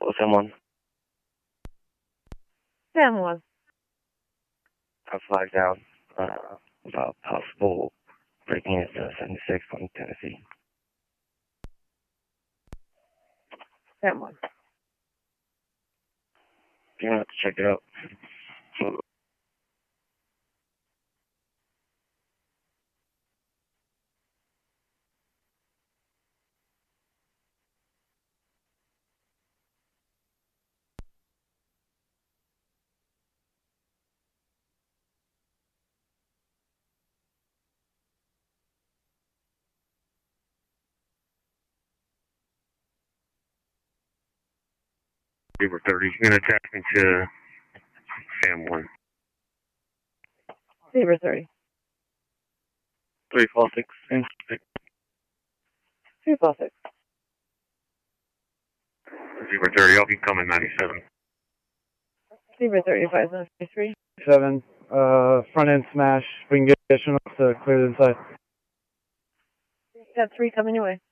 someone. Sam 1. I flagged out about possible breaking into 76 on Tennessee. Sam 1. You're gonna have to check it out. Beaver 30, you're going to tap into Sam 1. Beaver 30. 346. 346. Beaver 30, I'll be coming 97. Beaver 35, 93. 7, front end smash. We can get additional to clear the inside. Got 3 coming your way.